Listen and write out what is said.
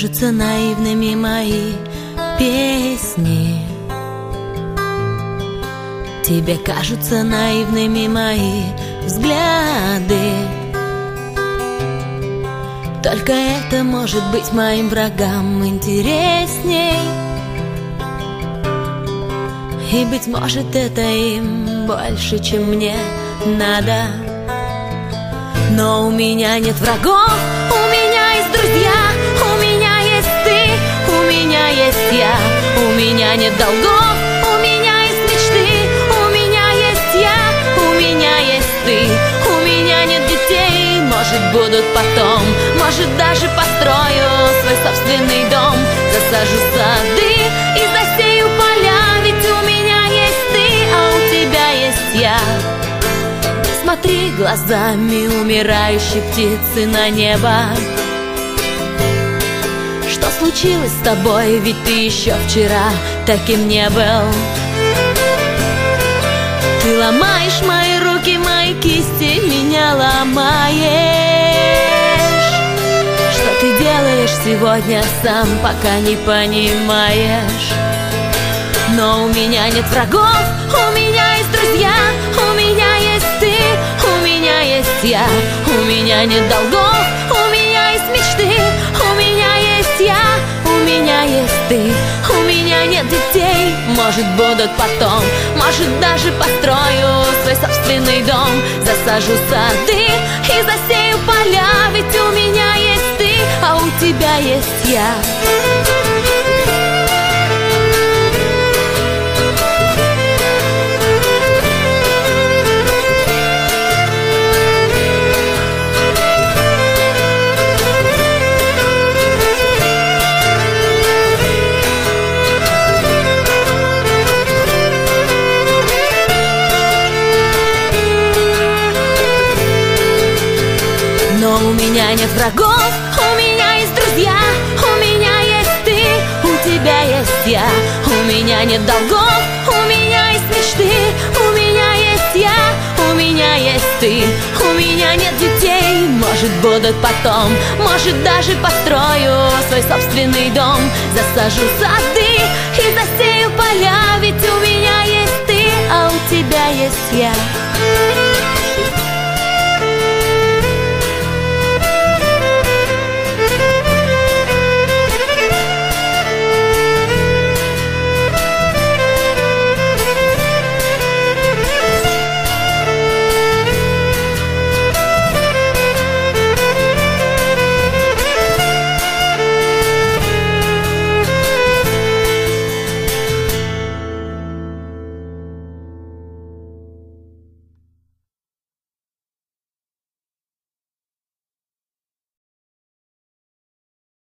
кажутся наивными мои песни. Тебе кажутся наивными мои взгляды. Только это может быть моим врагам интересней. И, быть может, это им больше, чем мне надо. Но у меня нет врагов, у меня есть друзья, у меня есть ты, у меня есть я. У меня нет долгов, у меня есть мечты, у меня есть я, у меня есть ты. У меня нет детей, может, будут потом, может, даже построю свой собственный дом. Засажу сады и засею поля, ведь у меня есть ты, а у тебя есть я. Смотри глазами умирающей птицы на небо. Что случилось с тобой, ведь ты еще вчера таким не был. Ты ломаешь мои руки, мои кисти, меня ломаешь. Что ты делаешь сегодня, сам пока не понимаешь. Но у меня нет врагов, у меня есть друзья, у меня есть ты, у меня есть я. У меня нет долгов, у меня есть мечты, у меня есть я, у меня есть ты. У меня нет детей, может, будут потом, может, даже построю свой собственный дом. Засажу сады и засею поля, ведь у меня есть ты, а у тебя есть я. Но у меня нет врагов, у меня есть друзья, у меня есть ты, у тебя есть я. У меня нет долгов, у меня есть мечты, у меня есть я, у меня есть ты. У меня нет детей, может, будут потом, может, даже построю свой собственный дом. Засажу сады и засею поля, ведь у меня есть ты, а у тебя есть я.